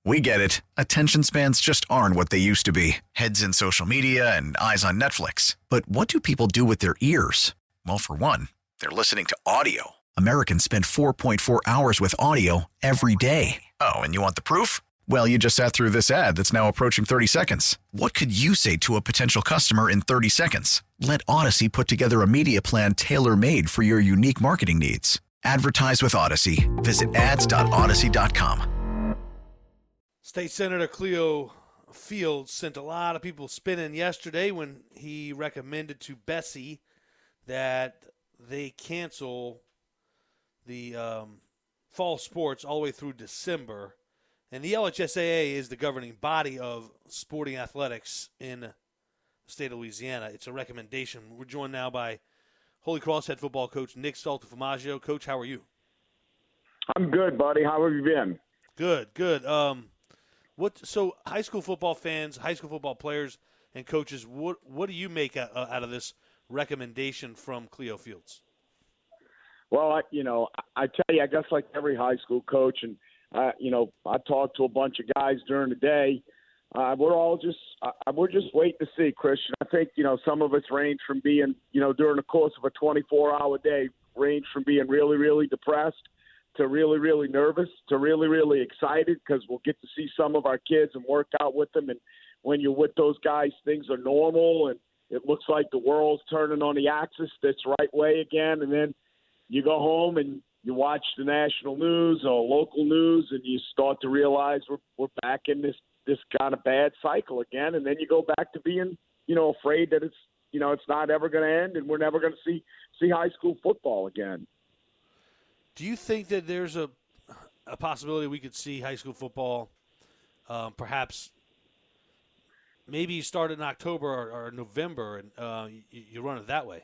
We get it. Attention spans just aren't what they used to be. Heads in social media and eyes on Netflix. But what do people do with their ears? Well, for one, they're listening to audio. Americans spend 4.4 hours with audio every day. Oh, and you want the proof? Well, you just sat through this ad that's now approaching 30 seconds. What could you say to a potential customer in 30 seconds? Let Odyssey put together a media plan tailor-made for your unique marketing needs. Advertise with Odyssey. Visit ads.odyssey.com. State Senator Cleo Fields sent a lot of people spinning yesterday when he recommended to Bessie that they cancel the fall sports all the way through December. And the LHSAA is the governing body of sporting athletics in the state of Louisiana. It's a recommendation. We're joined now by Holy Cross head football coach Nick Saltafumaggio. Coach, how are you? I'm good, buddy. How have you been? Good. So high school football fans, high school football players, and coaches, what do you make out of this recommendation from Cleo Fields? Well, I tell you, I guess like every high school coach, and I talked to a bunch of guys during the day. We're just waiting to see, Christian. I think some of us range from being during the course of a 24-hour day, range from being really, really depressed to really, really nervous, to really, really excited because we'll get to see some of our kids and work out with them. And when you're with those guys, things are normal, and it looks like the world's turning on the axis that's right way again. And then you go home and you watch the national news or local news, and you start to realize we're back in this kind of bad cycle again. And then you go back to being, afraid that it's not ever going to end, and we're never going to see high school football again. Do you think that there's a possibility we could see high school football perhaps maybe start in October or November, and you run it that way?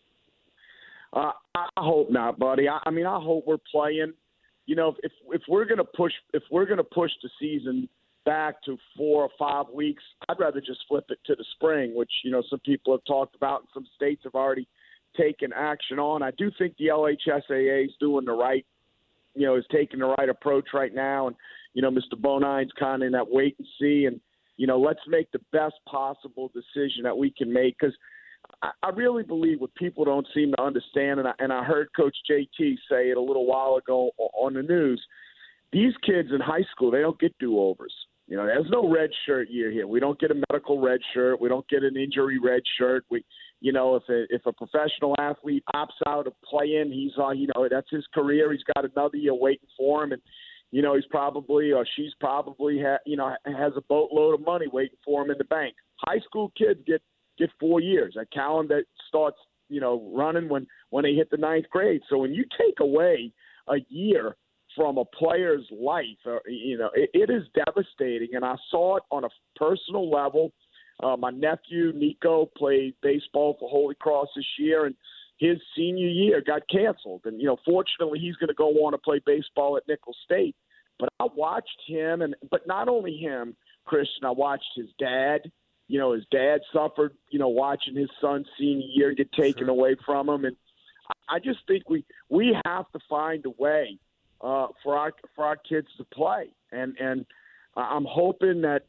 I hope not, buddy. I hope we're playing. If we're going to push the season back to 4 or 5 weeks, I'd rather just flip it to the spring, which some people have talked about, and some states have already taken action on. I do think the LHSAA is doing is taking the right approach right now, and Mr. Bonine's kind of in that wait and see, and let's make the best possible decision that we can make, because I really believe what people don't seem to understand, and I heard Coach JT say it a little while ago on the news, these kids in high school, they don't get do-overs. There's no red shirt year here. We don't get a medical red shirt. We don't get an injury red shirt. If a professional athlete opts out of playing, he's that's his career. He's got another year waiting for him, and he's probably or she's probably has a boatload of money waiting for him in the bank. High school kids get 4 years. A calendar starts running when they hit the 9th grade. So when you take away a year from a player's life, it is devastating. And I saw it on a personal level. My nephew, Nico, played baseball for Holy Cross this year, and his senior year got canceled. And, fortunately, he's going to go on to play baseball at Nicholls State. But I watched him, but not only him, Christian, I watched his dad. His dad suffered, watching his son's senior year get taken away from him. And I just think we have to find a way for our kids to play. And I'm hoping that,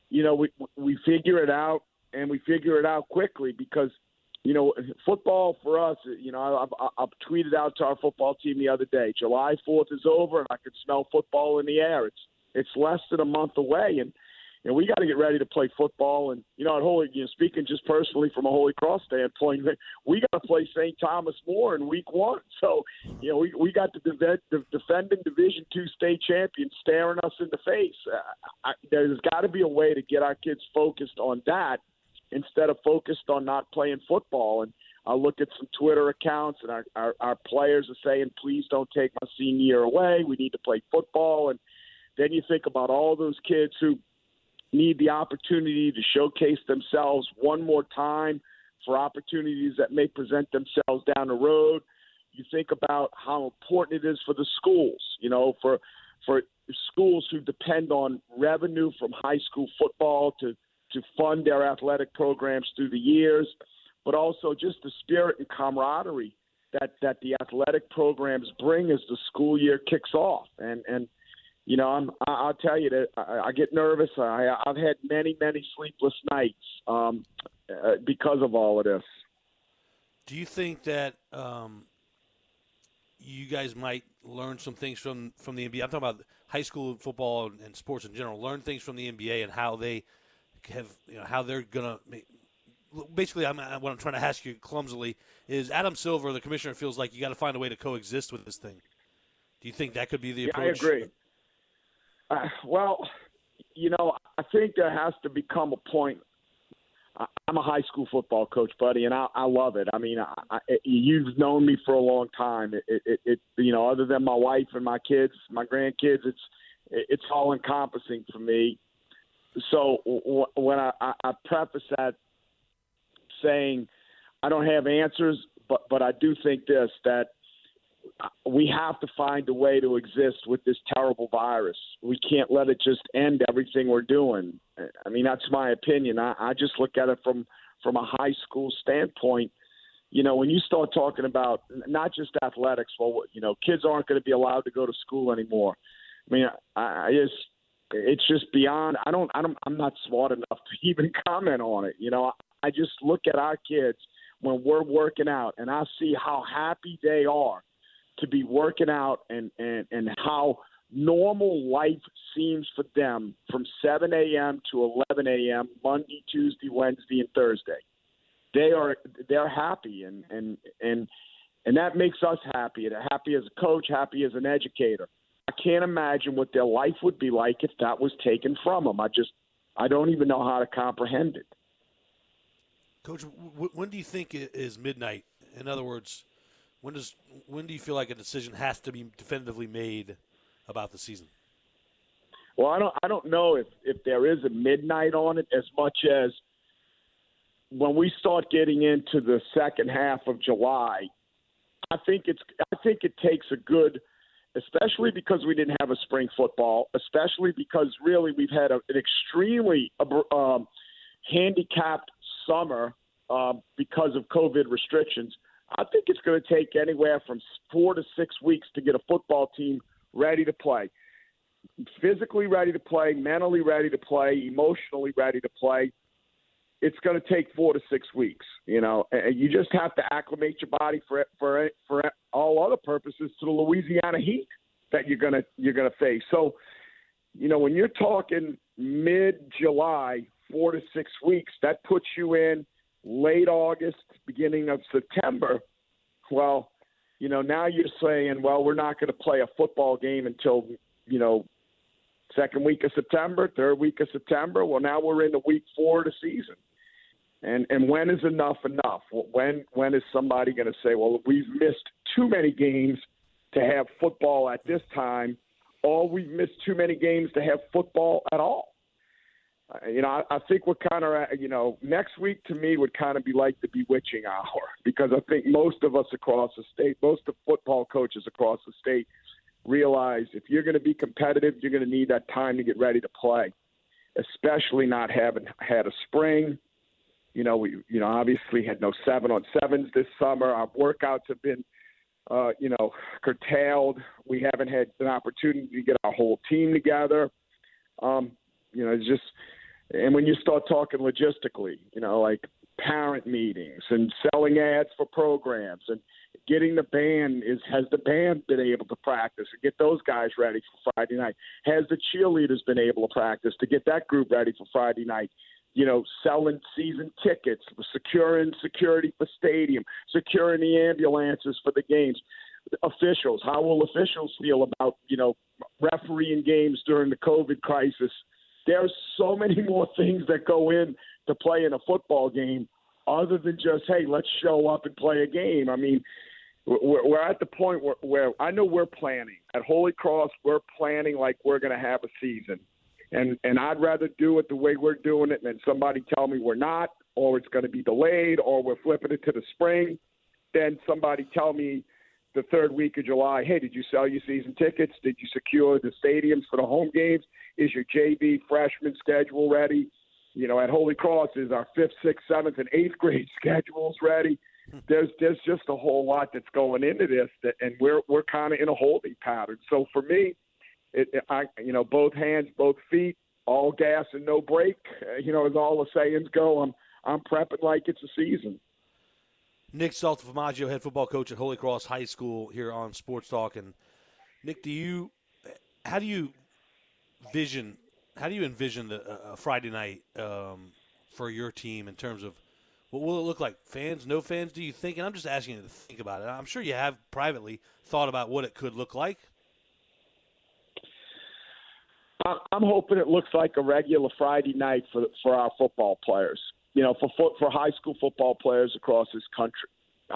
we figure it out, and we figure it out quickly, because, football for us, I've tweeted out to our football team the other day, July 4th is over, and I can smell football in the air. It's less than a month away, and we got to get ready to play football. And, at Holy, speaking just personally from a Holy Cross standpoint, we got to play St. Thomas more in week 1. So, we got the defending Division II state champions staring us in the face. There's got to be a way to get our kids focused on that instead of focused on not playing football. And I look at some Twitter accounts, and our players are saying, please don't take my senior year away. We need to play football. And then you think about all those kids who need the opportunity to showcase themselves one more time for opportunities that may present themselves down the road. You think about how important it is for the schools, for schools who depend on revenue from high school football to fund their athletic programs through the years, but also just the spirit and camaraderie that the athletic programs bring as the school year kicks off. And I'll tell you that I get nervous. I've had many sleepless nights because of all of this. Do you think that you guys might learn some things from the NBA? I'm talking about high school football and sports in general. Learn things from the NBA and how they have, how they're gonna. Basically, what I'm trying to ask you clumsily is Adam Silver, the commissioner, feels like you got to find a way to coexist with this thing. Do you think that could be the approach? I agree. Well, I think there has to become a point. I'm a high school football coach, buddy, and I love it. I mean, you've known me for a long time. Other than my wife and my kids, my grandkids, it's all encompassing for me. So when I preface that saying I don't have answers, but I do think that we have to find a way to exist with this terrible virus. We can't let it just end everything we're doing. I mean, that's my opinion. I just look at it from a high school standpoint. When you start talking about not just athletics, kids aren't going to be allowed to go to school anymore. I mean, it's just beyond. I'm not smart enough to even comment on it. I just look at our kids when we're working out, and I see how happy they are to be working out and how normal life seems for them from 7 a.m. to 11 a.m. Monday, Tuesday, Wednesday, and Thursday. They're happy, and that makes us happy. Happy as a coach, happy as an educator. I can't imagine what their life would be like if that was taken from them. I don't even know how to comprehend it. Coach, when do you think is midnight? In other words, when do you feel like a decision has to be definitively made about the season? Well, I don't know if there is a midnight on it as much as when we start getting into the second half of July. I think it takes a good, especially because we didn't have a spring football, especially because really we've had an extremely handicapped summer because of COVID restrictions. I think it's going to take anywhere from 4 to 6 weeks to get a football team ready to play, physically ready to play, mentally ready to play, emotionally ready to play. It's going to take 4 to 6 weeks. And you just have to acclimate your body for all other purposes to the Louisiana heat that you're going to face. So, when you're talking mid-July, 4 to 6 weeks, that puts you in late August, beginning of September. Well, now you're saying, well, we're not going to play a football game until, second week of September, third week of September. Well, now we're in the week 4 of the season. And when is enough? When is somebody going to say, well, we've missed too many games to have football at this time, or we've missed too many games to have football at all? I think we're kind of, next week to me would kind of be like the bewitching hour, because I think most of us across the state, most of football coaches across the state realize if you're going to be competitive, you're going to need that time to get ready to play, especially not having had a spring. We obviously had no 7-on-7s this summer. Our workouts have been, curtailed. We haven't had an opportunity to get our whole team together. It's just, and when you start talking logistically, like parent meetings and selling ads for programs and getting the band, has the band been able to practice and get those guys ready for Friday night? Has the cheerleaders been able to practice to get that group ready for Friday night? Selling season tickets, securing security for stadium, securing the ambulances for the games. Officials, how will officials feel about, refereeing games during the COVID crisis? There's so many more things that go in to playing a football game other than just, hey, let's show up and play a game. I mean, we're at the point where I know we're planning. At Holy Cross, we're planning like we're going to have a season. And I'd rather do it the way we're doing it than somebody tell me we're not, or it's going to be delayed, or we're flipping it to the spring, than somebody tell me the third week of July, hey, did you sell your season tickets? Did you secure the stadiums for the home games? Is your JV freshman schedule ready? At Holy Cross, is our 5th, 6th, 7th, and 8th grade schedules ready? There's just a whole lot that's going into this, and we're kind of in a holding pattern. So for me, both hands, both feet, all gas and no brake. As all the sayings go, I'm prepping like it's a season. Nick Saltaformaggio, head football coach at Holy Cross High School here on Sports Talk. And Nick, how do you envision the Friday night for your team in terms of what will it look like? Fans, no fans, do you think? And I'm just asking you to think about it. I'm sure you have privately thought about what it could look like. I'm hoping it looks like a regular Friday night for our football players. For high school football players across this country.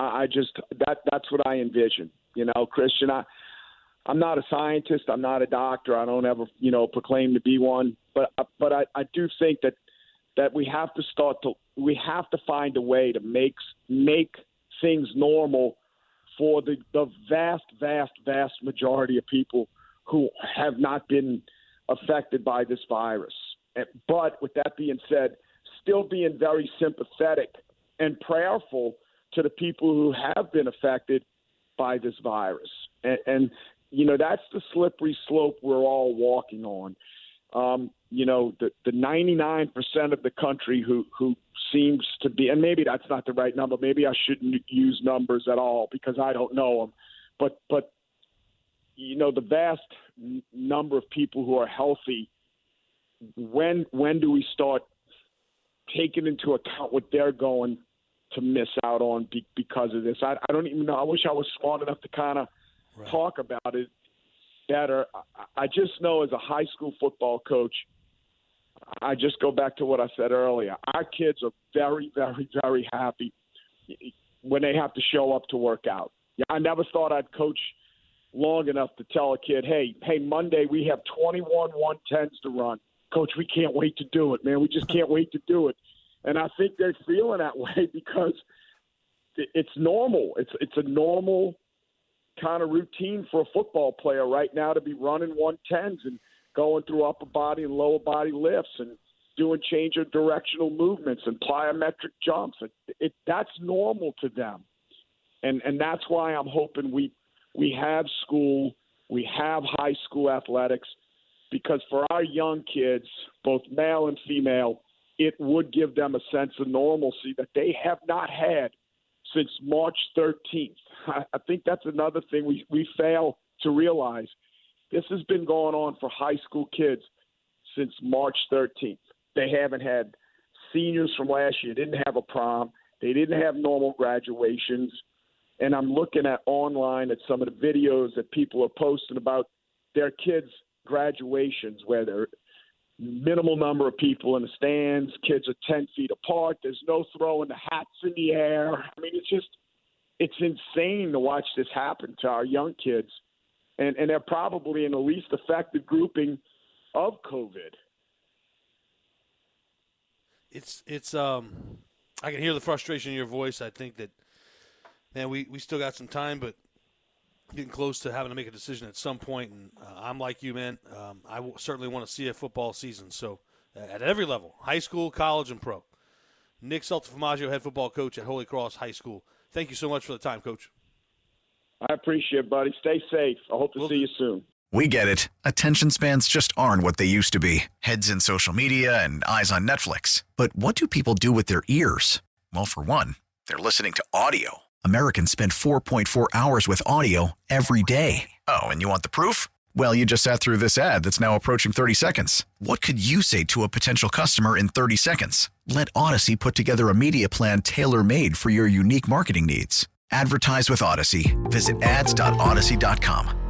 That's what I envision. Christian, I'm not a scientist. I'm not a doctor. I don't ever, proclaim to be one. But I do think that we have to find a way to make things normal for the vast, vast, vast majority of people who have not been affected by this virus. But with that being said, still being very sympathetic and prayerful to the people who have been affected by this virus. And that's the slippery slope we're all walking on. The 99% of the country who seems to be, and maybe that's not the right number. Maybe I shouldn't use numbers at all because I don't know them. But the vast number of people who are healthy, when do we start taking into account what they're going to miss out on because of this? I don't even know. I wish I was smart enough to kind of talk about it better. I just know as a high school football coach, I just go back to what I said earlier. Our kids are very, very, very happy when they have to show up to work out. I never thought I'd coach long enough to tell a kid, hey, Monday we have 21 110s to run. Coach, we can't wait to do it, man. We just can't wait to do it. And I think they're feeling that way because it's normal. It's a normal kind of routine for a football player right now to be running 110s and going through upper body and lower body lifts and doing change of directional movements and plyometric jumps. That's normal to them. And that's why I'm hoping we have school, we have high school athletics, because for our young kids, both male and female, it would give them a sense of normalcy that they have not had since March 13th. I think that's another thing we fail to realize. This has been going on for high school kids since March 13th. They haven't had seniors from last year, didn't have a prom, they didn't have normal graduations. And I'm looking at online at some of the videos that people are posting about their kids' graduations where there are minimal number of people in the stands, kids are 10 feet apart, there's no throwing the hats in the air. I mean, it's insane to watch this happen to our young kids. And they're probably in the least affected grouping of COVID. It's I can hear the frustration in your voice. I think that, man, we still got some time, but getting close to having to make a decision at some point. And I'm like you, man. I certainly want to see a football season. So at every level, high school, college, and pro. Nick Saltaformaggio, head football coach at Holy Cross High School. Thank you so much for the time, Coach. I appreciate it, buddy. Stay safe. I hope to see you soon. We get it. Attention spans just aren't what they used to be. Heads in social media and eyes on Netflix. But what do people do with their ears? Well, for one, they're listening to audio. Americans spend 4.4 hours with audio every day. Oh, and you want the proof? Well, you just sat through this ad that's now approaching 30 seconds. What could you say to a potential customer in 30 seconds? Let Odyssey put together a media plan tailor-made for your unique marketing needs. Advertise with Odyssey. Visit ads.odyssey.com.